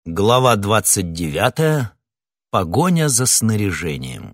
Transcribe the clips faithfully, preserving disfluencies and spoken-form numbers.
Глава двадцать девятая. Погоня за снаряжением.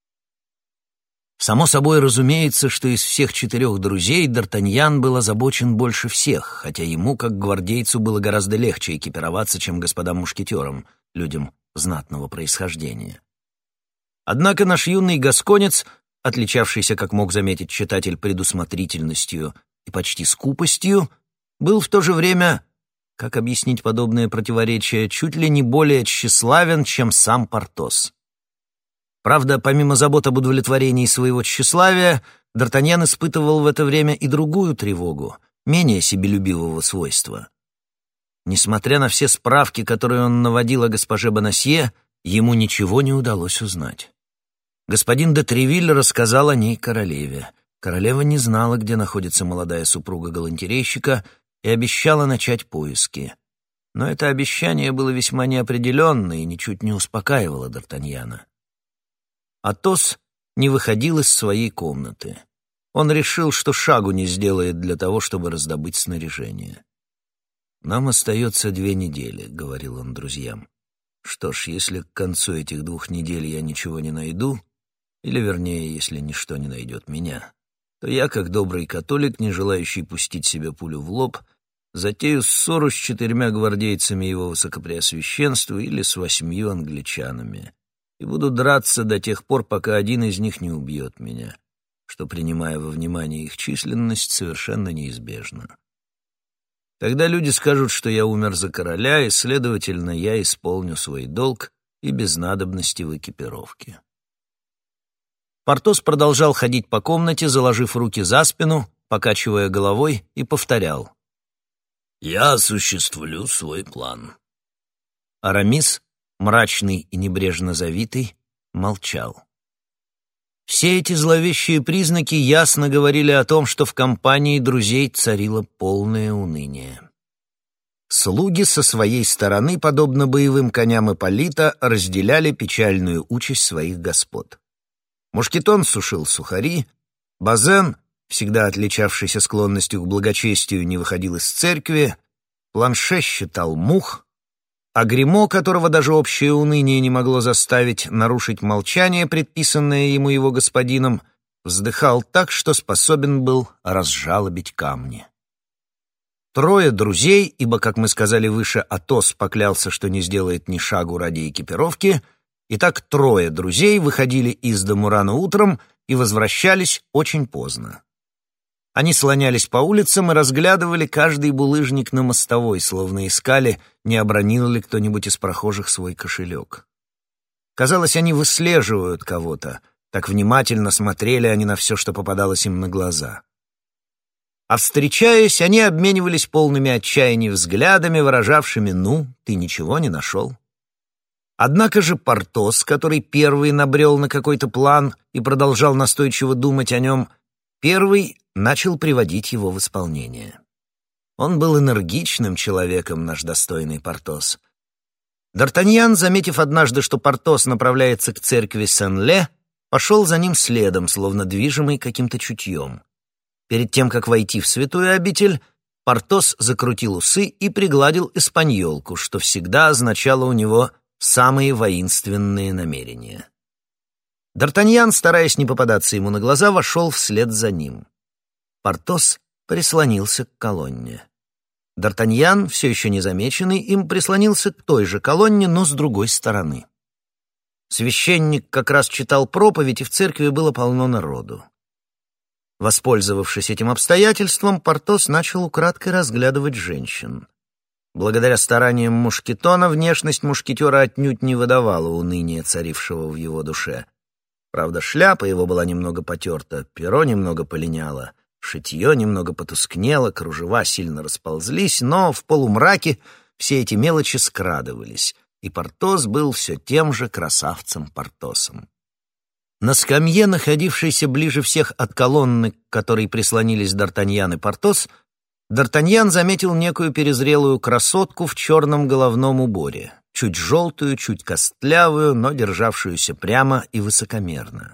Само собой разумеется, что из всех четырех друзей Д'Артаньян был озабочен больше всех, хотя ему, как гвардейцу, было гораздо легче экипироваться, чем господам мушкетерам, людям знатного происхождения. Однако наш юный гасконец, отличавшийся, как мог заметить читатель, предусмотрительностью и почти скупостью, был в то же время... Как объяснить подобное противоречие? Чуть ли не более тщеславен, чем сам Портос. Правда, помимо забот об удовлетворении своего тщеславия, Д'Артаньян испытывал в это время и другую тревогу, менее себелюбивого свойства. Несмотря на все справки, которые он наводил о госпоже Бонасье, ему ничего не удалось узнать. Господин де Тревиль рассказал о ней королеве. Королева не знала, где находится молодая супруга галантерейщика, и обещала начать поиски. Но это обещание было весьма неопределенно и ничуть не успокаивало Д'Артаньяна. Атос не выходил из своей комнаты. Он решил, что шагу не сделает для того, чтобы раздобыть снаряжение. «Нам остается две недели», — говорил он друзьям. «Что ж, если к концу этих двух недель я ничего не найду, или, вернее, если ничто не найдет меня, то я, как добрый католик, не желающий пустить себе пулю в лоб, затею ссору с четырьмя гвардейцами его высокопреосвященства или с восьмью англичанами и буду драться до тех пор, пока один из них не убьет меня, что, принимая во внимание их численность, совершенно неизбежно. Тогда люди скажут, что я умер за короля, и, следовательно, я исполню свой долг и без надобности в экипировке». Портос продолжал ходить по комнате, заложив руки за спину, покачивая головой, и повторял: «Я осуществлю свой план». Арамис, мрачный и небрежно завитый, молчал. Все эти зловещие признаки ясно говорили о том, что в компании друзей царило полное уныние. Слуги со своей стороны, подобно боевым коням Ипполита, разделяли печальную участь своих господ. Мушкетон сушил сухари, Базен, всегда отличавшийся склонностью к благочестию, не выходил из церкви, Планше считал мух, а Гримо, которого даже общее уныние не могло заставить нарушить молчание, предписанное ему его господином, вздыхал так, что способен был разжалобить камни. Трое друзей, ибо, как мы сказали выше, Атос поклялся, что не сделает ни шагу ради экипировки. Итак, трое друзей выходили из дому рано утром и возвращались очень поздно. Они слонялись по улицам и разглядывали каждый булыжник на мостовой, словно искали, не обронил ли кто-нибудь из прохожих свой кошелек. Казалось, они выслеживают кого-то, так внимательно смотрели они на все, что попадалось им на глаза. А встречаясь, они обменивались полными отчаяния взглядами, выражавшими: «Ну, ты ничего не нашел». Однако же Портос, который первый набрел на какой-то план и продолжал настойчиво думать о нем, первый начал приводить его в исполнение. Он был энергичным человеком, наш достойный Портос. Д'Артаньян, заметив однажды, что Портос направляется к церкви Сен-Ле, пошел за ним следом, словно движимый каким-то чутьем. Перед тем, как войти в святую обитель, Портос закрутил усы и пригладил испаньолку, что всегда означало у него самые воинственные намерения. Д'Артаньян, стараясь не попадаться ему на глаза, вошел вслед за ним. Портос прислонился к колонне. Д'Артаньян, все еще незамеченный, им прислонился к той же колонне, но с другой стороны. Священник как раз читал проповедь, и в церкви было полно народу. Воспользовавшись этим обстоятельством, Портос начал украдкой разглядывать женщин. Благодаря стараниям Мушкетона внешность мушкетера отнюдь не выдавала уныния, царившего в его душе. Правда, шляпа его была немного потерта, перо немного полиняло, шитье немного потускнело, кружева сильно расползлись, но в полумраке все эти мелочи скрадывались, и Портос был все тем же красавцем-Портосом. На скамье, находившейся ближе всех от колонны, к которой прислонились Д'Артаньян и Портос, Д'Артаньян заметил некую перезрелую красотку в черном головном уборе, чуть желтую, чуть костлявую, но державшуюся прямо и высокомерно.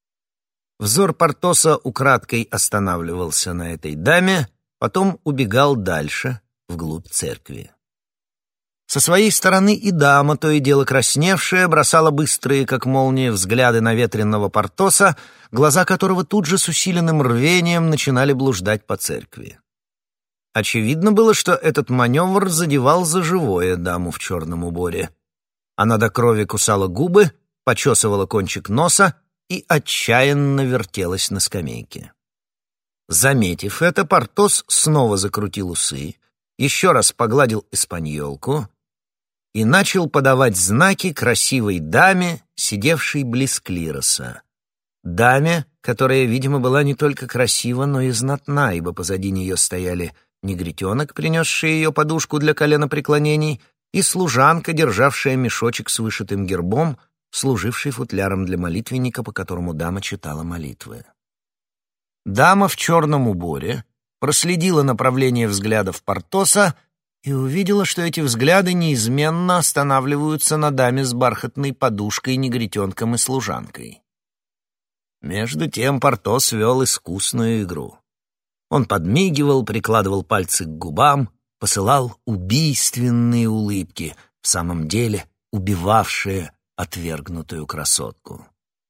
Взор Портоса украдкой останавливался на этой даме, потом убегал дальше, вглубь церкви. Со своей стороны и дама, то и дело красневшая, бросала быстрые, как молния, взгляды на ветреного Портоса, глаза которого тут же с усиленным рвением начинали блуждать по церкви. Очевидно было, что этот маневр задевал за живое даму в черном уборе. Она до крови кусала губы, почесывала кончик носа и отчаянно вертелась на скамейке. Заметив это, Портос снова закрутил усы, еще раз погладил испаньолку и начал подавать знаки красивой даме, сидевшей близ клироса. Даме, которая, видимо, была не только красива, но и знатна, ибо позади нее стояли негритенок, принесший ее подушку для коленопреклонений, и служанка, державшая мешочек с вышитым гербом, служивший футляром для молитвенника, по которому дама читала молитвы. Дама в черном уборе проследила направление взглядов Портоса и увидела, что эти взгляды неизменно останавливаются на даме с бархатной подушкой, негритенком и служанкой. Между тем Портос вел искусную игру. Он подмигивал, прикладывал пальцы к губам, посылал убийственные улыбки, в самом деле убивавшие отвергнутую красотку.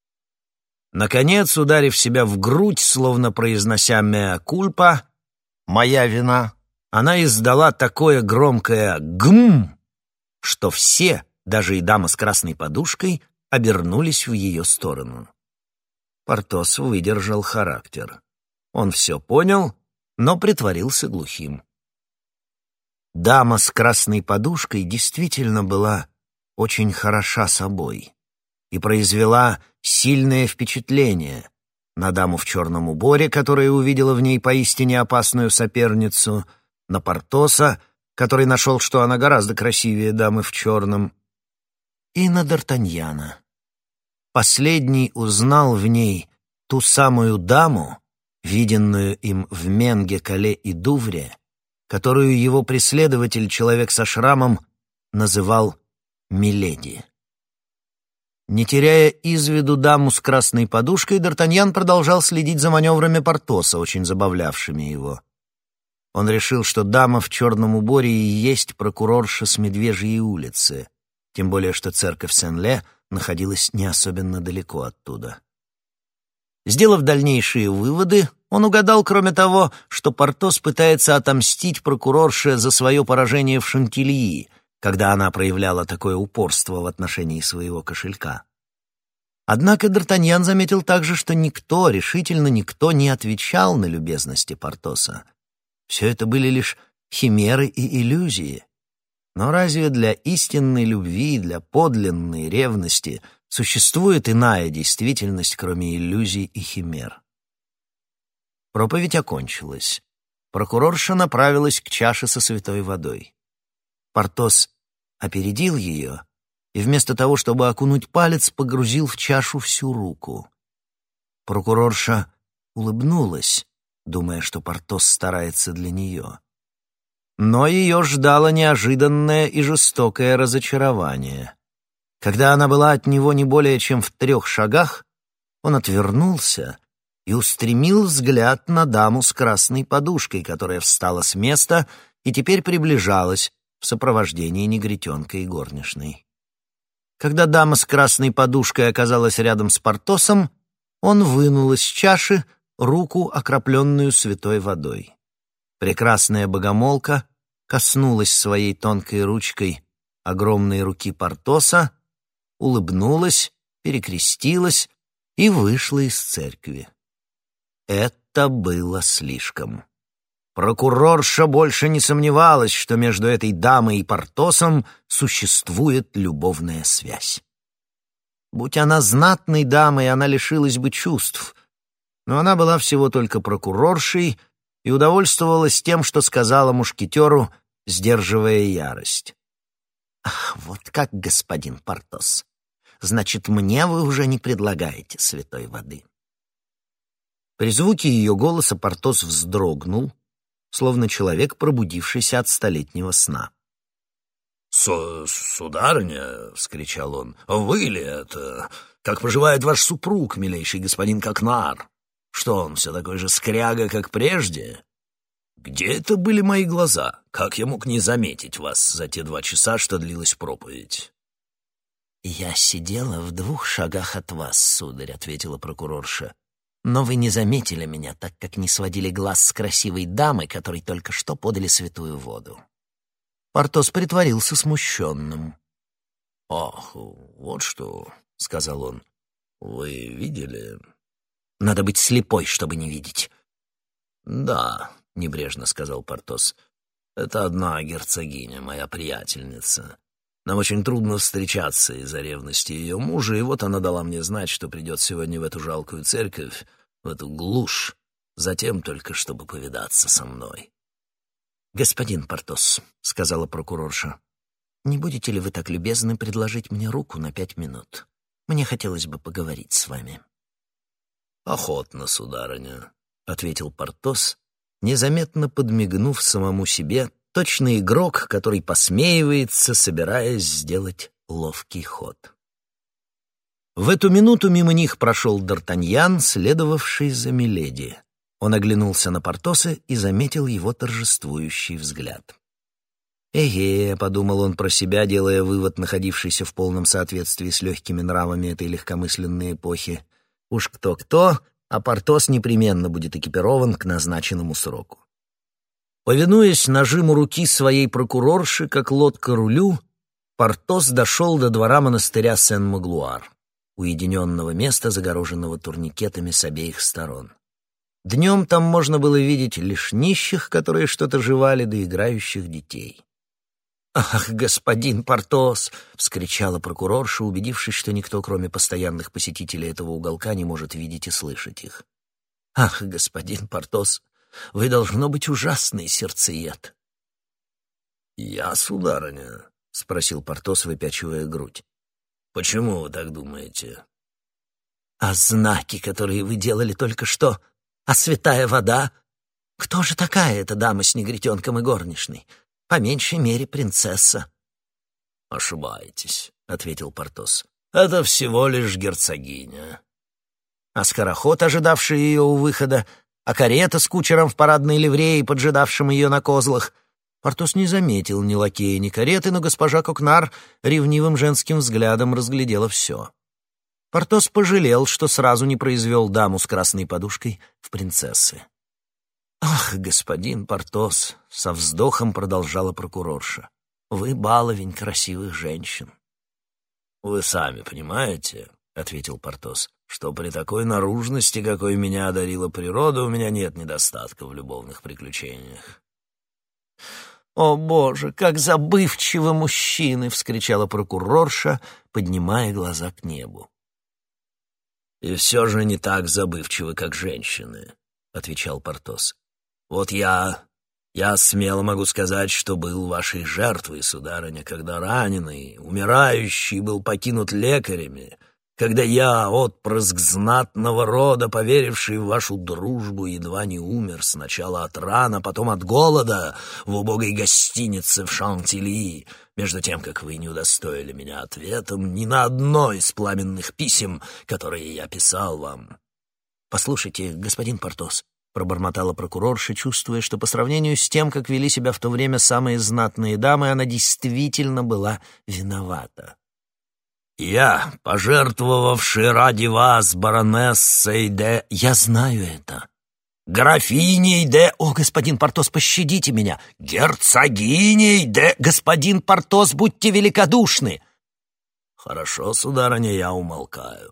Наконец, ударив себя в грудь, словно произнося «меа кульпа», «моя вина», она издала такое громкое «гм», что все, даже и дама с красной подушкой, обернулись в ее сторону. Портос выдержал характер. Он все понял, но притворился глухим. Дама с красной подушкой действительно была очень хороша собой и произвела сильное впечатление на даму в черном уборе, которая увидела в ней поистине опасную соперницу, на Портоса, который нашел, что она гораздо красивее дамы в черном, и на Д'Артаньяна. Последний узнал в ней ту самую даму, виденную им в Менге, Кале и Дувре, которую его преследователь, человек со шрамом, называл «Миледи». Не теряя из виду даму с красной подушкой, Д'Артаньян продолжал следить за маневрами Портоса, очень забавлявшими его. Он решил, что дама в черном уборе и есть прокурорша с Медвежьей улицы, тем более что церковь Сен-Ле находилась не особенно далеко оттуда. Сделав дальнейшие выводы, он угадал, кроме того, что Портос пытается отомстить прокурорше за свое поражение в Шантильи, когда она проявляла такое упорство в отношении своего кошелька. Однако Д'Артаньян заметил также, что никто, решительно никто не отвечал на любезности Портоса. Все это были лишь химеры и иллюзии. Но разве для истинной любви, для подлинной ревности существует иная действительность, кроме иллюзий и химер? Проповедь окончилась. Прокурорша направилась к чаше со святой водой. Портос опередил ее и вместо того, чтобы окунуть палец, погрузил в чашу всю руку. Прокурорша улыбнулась, думая, что Портос старается для нее. Но ее ждало неожиданное и жестокое разочарование. Когда она была от него не более чем в трех шагах, он отвернулся и устремил взгляд на даму с красной подушкой, которая встала с места и теперь приближалась в сопровождении негритенка и горничной. Когда дама с красной подушкой оказалась рядом с Портосом, он вынул из чаши руку, окропленную святой водой. Прекрасная богомолка коснулась своей тонкой ручкой огромной руки Портоса, улыбнулась, перекрестилась и вышла из церкви. Это было слишком. Прокурорша больше не сомневалась, что между этой дамой и Портосом существует любовная связь. Будь она знатной дамой, она лишилась бы чувств, но она была всего только прокуроршей и удовольствовалась тем, что сказала мушкетеру, сдерживая ярость. «Ах, вот как, господин Портос! Значит, мне вы уже не предлагаете святой воды». При звуке ее голоса Портос вздрогнул, словно человек, пробудившийся от столетнего сна. «Сударыня!» — вскричал он. «Вы ли это? Как поживает ваш супруг, милейший господин Кокнар? Что он, все такой же скряга, как прежде?» Где это были мои глаза? Как я мог не заметить вас за те два часа, что длилась проповедь?» «Я сидела в двух шагах от вас, сударь», — ответила прокурорша. «Но вы не заметили меня, так как не сводили глаз с красивой дамой, которой только что подали святую воду». Портос притворился смущенным. «Ах, вот что», — сказал он. «Вы видели?» «Надо быть слепой, чтобы не видеть». «Да», — небрежно сказал Портос. «Это одна герцогиня, моя приятельница. Нам очень трудно встречаться из-за ревности ее мужа, и вот она дала мне знать, что придет сегодня в эту жалкую церковь, в эту глушь, затем только чтобы повидаться со мной». «Господин Портос», — сказала прокурорша, — «не будете ли вы так любезны предложить мне руку на пять минут? Мне хотелось бы поговорить с вами». «Охотно, сударыня», — ответил Портос, незаметно подмигнув самому себе, точно игрок, который посмеивается, собираясь сделать ловкий ход. В эту минуту мимо них прошел Д'Артаньян, следовавший за миледи. Он оглянулся на Портоса и заметил его торжествующий взгляд. «Эге», — подумал он про себя, делая вывод, находившийся в полном соответствии с легкими нравами этой легкомысленной эпохи. «Уж кто-кто, а Портос непременно будет экипирован к назначенному сроку». Повинуясь нажиму руки своей прокурорши, как лодка рулю, Портос дошел до двора монастыря Сен-Маглуар, уединенного места, загороженного турникетами с обеих сторон. Днем там можно было видеть лишь нищих, которые что-то жевали, да играющих детей. «Ах, господин Портос!» — вскричала прокурорша, убедившись, что никто, кроме постоянных посетителей этого уголка, не может видеть и слышать их. «Ах, господин Портос, вы, должно быть, ужасный сердцеед». «Я, сударыня?» — спросил Портос, выпячивая грудь. «Почему вы так думаете?» «А знаки, которые вы делали только что? А святая вода? Кто же такая эта дама с негритенком и горничной? По меньшей мере, принцесса». «Ошибаетесь», — ответил Портос. «Это всего лишь герцогиня». «А скороход, ожидавший ее у выхода? А карета с кучером в парадной ливреи, поджидавшим ее на козлах?» Портос не заметил ни лакея, ни кареты, но госпожа Кокнар ревнивым женским взглядом разглядела все. Портос пожалел, что сразу не произвел даму с красной подушкой в принцессы. «Ах, господин Портос!» — со вздохом продолжала прокурорша. «Вы баловень красивых женщин». «Вы сами понимаете, — ответил Портос, — что при такой наружности, какой меня одарила природа, у меня нет недостатка в любовных приключениях». «О, Боже, как забывчивы мужчины!» — вскричала прокурорша, поднимая глаза к небу. «И все же не так забывчивы, как женщины», — отвечал Портос. «Вот я... я смело могу сказать, что был вашей жертвой, сударыня, когда раненый, умирающий был покинут лекарями, когда я, отпрыск знатного рода, поверивший в вашу дружбу, едва не умер сначала от ран, а потом от голода в убогой гостинице в Шантильи, между тем, как вы не удостоили меня ответом ни на одно из пламенных писем, которые я писал вам». «Послушайте, господин Портос», — пробормотала прокурорша, чувствуя, что по сравнению с тем, как вели себя в то время самые знатные дамы, она действительно была виновата. «Я, пожертвовавший ради вас баронессой де...» «Я знаю это». «Графиней де...» «О, господин Портос, пощадите меня!» «Герцогиней де...» «Господин Портос, будьте великодушны!» «Хорошо, сударыня, я умолкаю».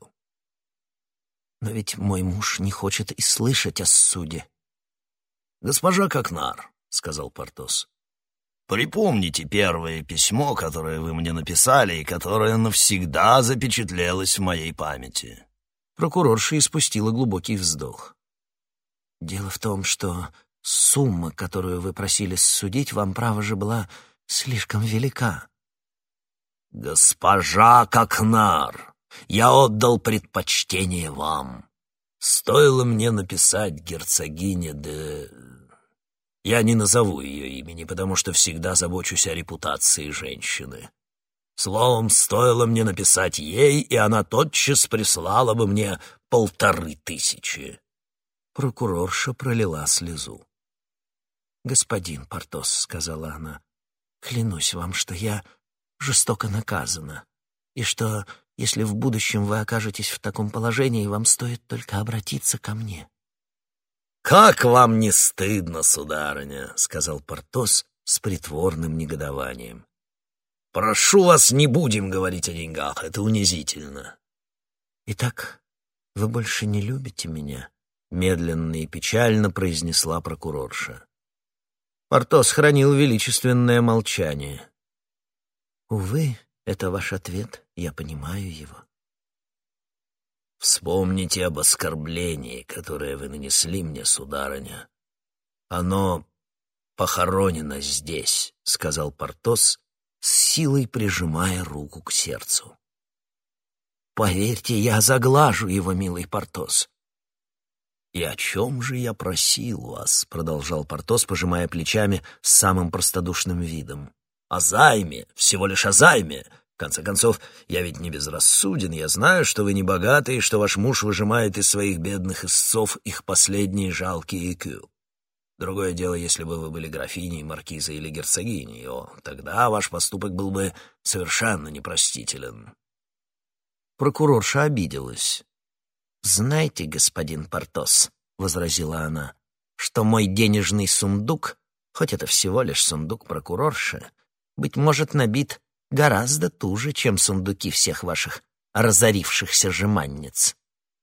«Но ведь мой муж не хочет и слышать о суде». «Госпожа Кокнар», — сказал Портос, — «припомните первое письмо, которое вы мне написали и которое навсегда запечатлелось в моей памяти». Прокурорша испустила глубокий вздох. «Дело в том, что сумма, которую вы просили судить, вам, право же, была слишком велика». «Госпожа Кокнар, я отдал предпочтение вам. Стоило мне написать герцогине де... Я не назову ее имени, потому что всегда забочусь о репутации женщины. Словом, стоило мне написать ей, и она тотчас прислала бы мне полторы тысячи». Прокурорша пролила слезу. «Господин Портос», — сказала она, — «клянусь вам, что я жестоко наказана, и что, если в будущем вы окажетесь в таком положении, вам стоит только обратиться ко мне». «Как вам не стыдно, сударыня», — сказал Портос с притворным негодованием. «Прошу вас, не будем говорить о деньгах, это унизительно». «Итак, вы больше не любите меня?» — медленно и печально произнесла прокурорша. Портос хранил величественное молчание. «Увы, это ваш ответ, я понимаю его». «Вспомните об оскорблении, которое вы нанесли мне, сударыня. Оно похоронено здесь», — сказал Портос, с силой прижимая руку к сердцу. «Поверьте, я заглажу его, милый Портос». «И о чем же я просил вас?» — продолжал Портос, пожимая плечами с самым простодушным видом. «О займе, всего лишь о займе. В конце концов, я ведь не безрассуден, я знаю, что вы не богаты и что ваш муж выжимает из своих бедных истцов их последние жалкие экю. Другое дело, если бы вы были графиней, маркизой или герцогиней, о, тогда ваш поступок был бы совершенно непростителен». Прокурорша обиделась. «Знаете, господин Портос, — возразила она, — что мой денежный сундук, хоть это всего лишь сундук прокурорши, быть может, набит гораздо туже, чем сундуки всех ваших разорившихся жеманниц».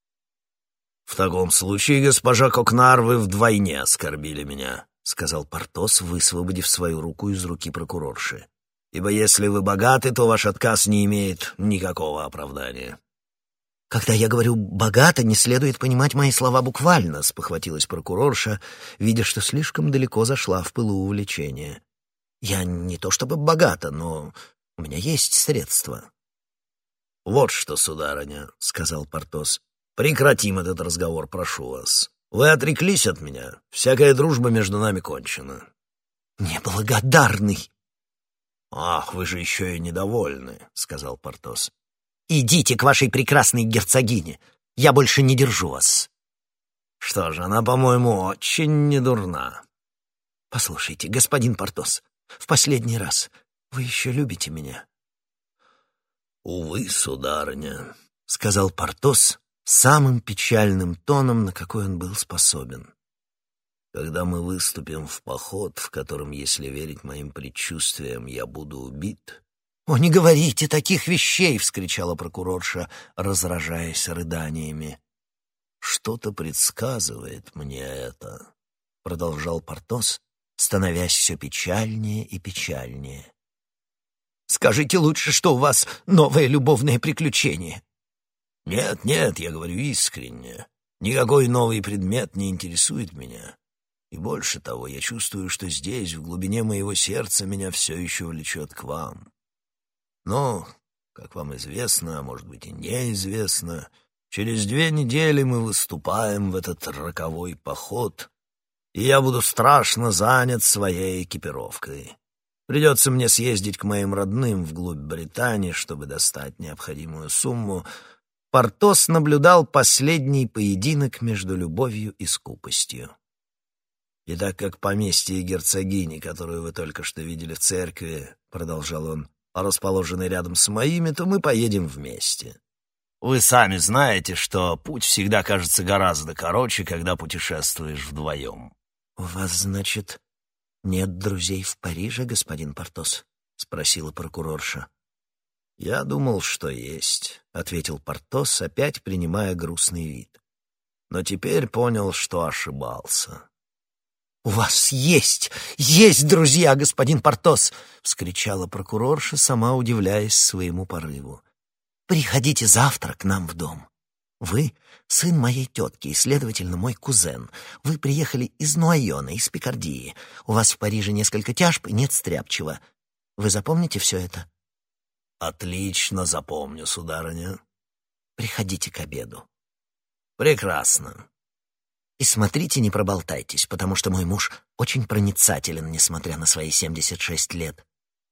«В таком случае, госпожа Кокнар, вы вдвойне оскорбили меня», — сказал Портос, высвободив свою руку из руки прокурорши. «Ибо если вы богаты, то ваш отказ не имеет никакого оправдания». «Когда я говорю «богато», не следует понимать мои слова буквально», — спохватилась прокурорша, видя, что слишком далеко зашла в пылу увлечения. «Я не то чтобы богата, но у меня есть средства». «Вот что, сударыня», — сказал Портос, — «прекратим этот разговор, прошу вас. Вы отреклись от меня, всякая дружба между нами кончена». «Неблагодарный!» «Ах, вы же еще и недовольны», — сказал Портос. «Идите к вашей прекрасной герцогине. Я больше не держу вас». «Что ж, она, по-моему, очень недурна». «Послушайте, господин Портос, в последний раз, вы еще любите меня?» «Увы, сударыня», — сказал Портос самым печальным тоном, на какой он был способен. «Когда мы выступим в поход, в котором, если верить моим предчувствиям, я буду убит...» «О, не говорите таких вещей!» — вскричала прокурорша, разражаясь рыданиями. «Что-то предсказывает мне это», — продолжал Портос, становясь все печальнее и печальнее. «Скажите лучше, что у вас новое любовное приключение». «Нет, нет, я говорю искренне. Никакой новый предмет не интересует меня. И больше того, я чувствую, что здесь, в глубине моего сердца, меня все еще влечет к вам. Но, как вам известно, а может быть и неизвестно, через две недели мы выступаем в этот роковой поход, и я буду страшно занят своей экипировкой. Придется мне съездить к моим родным вглубь Британии, чтобы достать необходимую сумму». Портос наблюдал последний поединок между любовью и скупостью. «И так как поместье герцогини, которую вы только что видели в церкви, — продолжал он, — расположены рядом с моими, то мы поедем вместе. Вы сами знаете, что путь всегда кажется гораздо короче, когда путешествуешь вдвоем». «У вас, значит, нет друзей в Париже, господин Портос?» — спросила прокурорша. «Я думал, что есть», — ответил Портос, опять принимая грустный вид. «Но теперь понял, что ошибался». «У вас есть, есть друзья, господин Портос!» — вскричала прокурорша, сама удивляясь своему порыву. «Приходите завтра к нам в дом. Вы — сын моей тетки и, следовательно, мой кузен. Вы приехали из Нуайона, из Пикардии. У вас в Париже несколько тяжб и нет стряпчего. Вы запомните все это?» «Отлично запомню, сударыня». «Приходите к обеду». «Прекрасно». И смотрите, не проболтайтесь, потому что мой муж очень проницателен, несмотря на свои семьдесят шесть лет».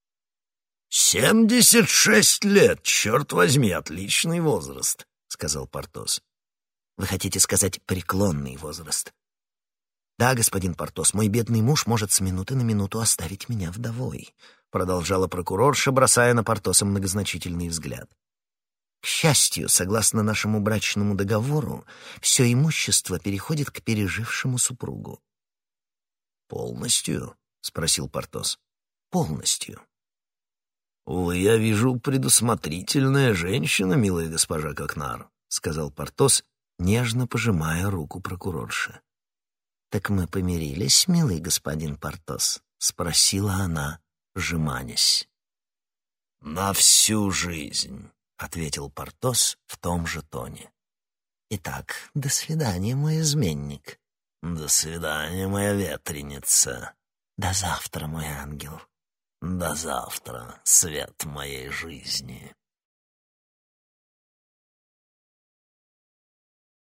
«Семьдесят шесть лет! Черт возьми, отличный возраст», — сказал Портос. «Вы хотите сказать преклонный возраст?» «Да, господин Портос, мой бедный муж может с минуты на минуту оставить меня вдовой», — продолжала прокурорша, бросая на Портоса многозначительный взгляд. «К счастью, согласно нашему брачному договору, все имущество переходит к пережившему супругу». «Полностью?» — спросил Портос. «Полностью». «Вы, я вижу, предусмотрительная женщина, милая госпожа Кокнар», — сказал Портос, нежно пожимая руку прокурорши. «Так мы помирились, милый господин Портос?» — спросила она, жеманясь. «На всю жизнь», — ответил Портос в том же тоне. «Итак, до свидания, мой изменник». «До свидания, моя ветреница». «До завтра, мой ангел». «До завтра, свет моей жизни».